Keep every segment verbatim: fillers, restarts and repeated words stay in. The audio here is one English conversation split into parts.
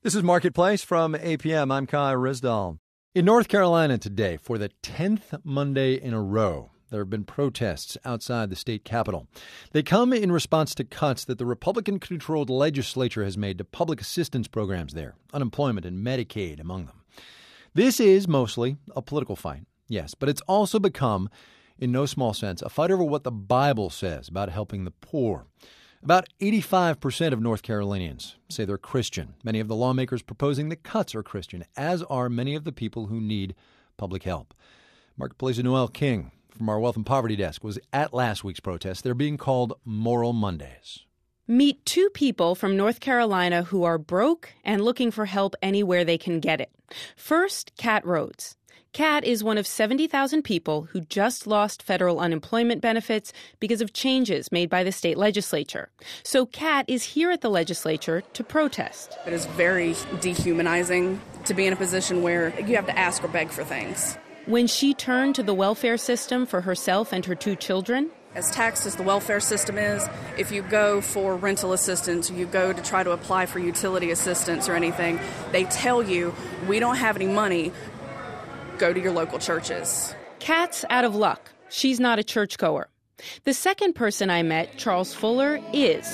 This is Marketplace from A P M. I'm Kai Risdal. In North Carolina today, for the tenth Monday in a row, there have been protests outside the state capitol. They come in response to cuts that the Republican-controlled legislature has made to public assistance programs there, unemployment and Medicaid among them. This is mostly a political fight, yes, but it's also become, in no small sense, a fight over what the Bible says about helping the poor. About eighty-five percent of North Carolinians say they're Christian. Many of the lawmakers proposing the cuts are Christian, as are many of the people who need public help. Marketplace's Noel King from our Wealth and Poverty Desk was at last week's protest. They're being called Moral Mondays. Meet two people from North Carolina who are broke and looking for help anywhere they can get it. First, Kat Rhodes. Kat is one of seventy thousand people who just lost federal unemployment benefits because of changes made by the state legislature. So Kat is here at the legislature to protest. It is very dehumanizing to be in a position where you have to ask or beg for things. When she turned to the welfare system for herself and her two children, as taxed as the welfare system is, if you go for rental assistance, you go to try to apply for utility assistance or anything, they tell you, we don't have any money. Go to your local churches. Kat's out of luck. She's not a churchgoer. The second person I met, Charles Fuller, is.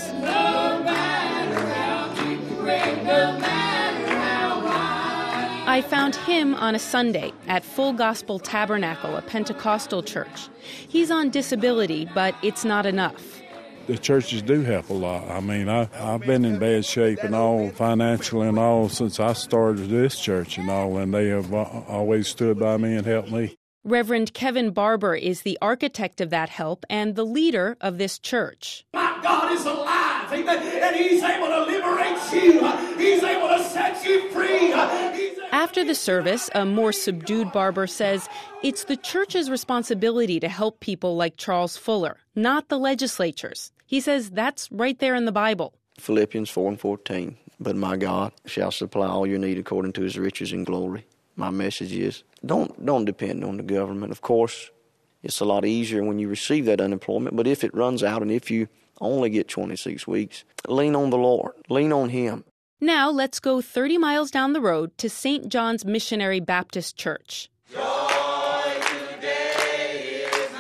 I found him on a Sunday at Full Gospel Tabernacle, a Pentecostal church. He's on disability, but it's not enough. The churches do help a lot. I mean, I, I've been in bad shape and all, financially and all, since I started this church and all, and they have always stood by me and helped me. Reverend Kevin Barber is the architect of that help and the leader of this church. My God is alive, amen, and He's able to liberate you. He's able to set you free. After the service, a more subdued Barber says it's the church's responsibility to help people like Charles Fuller, not the legislature's. He says that's right there in the Bible. Philippians four and fourteen, but my God shall supply all your need according to His riches and glory. My message is, don't don't depend on the government. Of course, it's a lot easier when you receive that unemployment, but if it runs out and if you only get twenty-six weeks, lean on the Lord. Lean on Him. Now let's go thirty miles down the road to Saint John's Missionary Baptist Church. Joy today is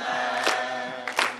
mine.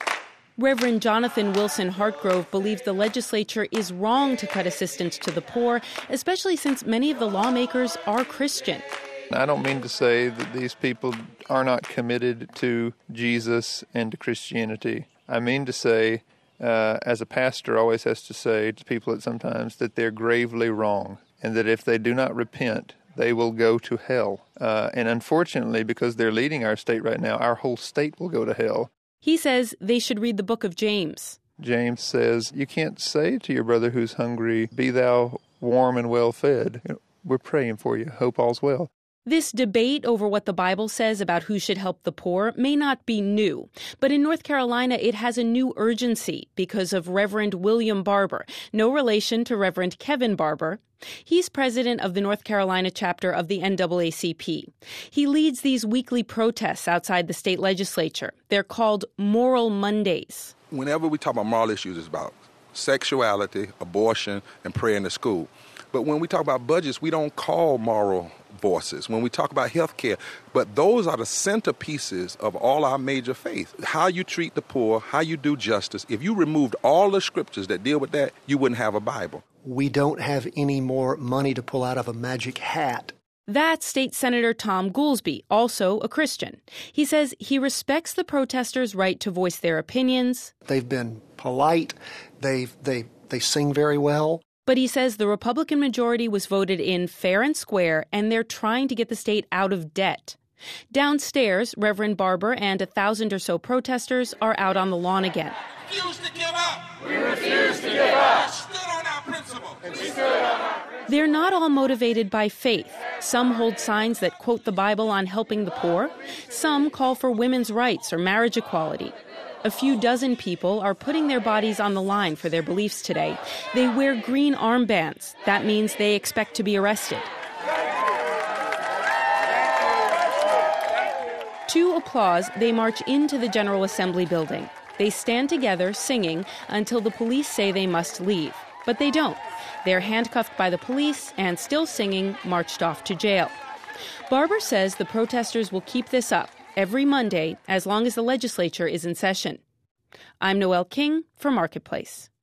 Reverend Jonathan Wilson Hartgrove believes the legislature is wrong to cut assistance to the poor, especially since many of the lawmakers are Christian. I don't mean to say that these people are not committed to Jesus and to Christianity. I mean to say, uh, as a pastor always has to say to people at sometimes, that they're gravely wrong and that if they do not repent, they will go to hell. Uh, and unfortunately, because they're leading our state right now, our whole state will go to hell. He says they should read the book of James. James says, you can't say to your brother who's hungry, be thou warm and well fed. You know, we're praying for you. Hope all's well. This debate over what the Bible says about who should help the poor may not be new, but in North Carolina it has a new urgency because of Reverend William Barber, no relation to Reverend Kevin Barber. He's president of the North Carolina chapter of the N double A C P. He leads these weekly protests outside the state legislature. They're called Moral Mondays. Whenever we talk about moral issues, it's about sexuality, abortion, and prayer in the school. But when we talk about budgets, we don't call moral voices. When we talk about health care, but those are the centerpieces of all our major faith. How you treat the poor, how you do justice. If you removed all the scriptures that deal with that, you wouldn't have a Bible. We don't have any more money to pull out of a magic hat. That's State Senator Tom Goolsbee, also a Christian. He says he respects the protesters' right to voice their opinions. They've been polite. They've, they, they sing very well. But he says the Republican majority was voted in fair and square, and they're trying to get the state out of debt. Downstairs, Reverend Barber and a thousand or so protesters are out on the lawn again. We refuse to give up. We refuse to give up. We stood on our principles. We stood on our principles. They're not all motivated by faith. Some hold signs that quote the Bible on helping the poor. Some call for women's rights or marriage equality. A few dozen people are putting their bodies on the line for their beliefs today. They wear green armbands. That means they expect to be arrested. To applause, they march into the General Assembly building. They stand together, singing, until the police say they must leave. But they don't. They're handcuffed by the police and, still singing, marched off to jail. Barber says the protesters will keep this up every Monday as long as the legislature is in session. I'm Noelle King for Marketplace.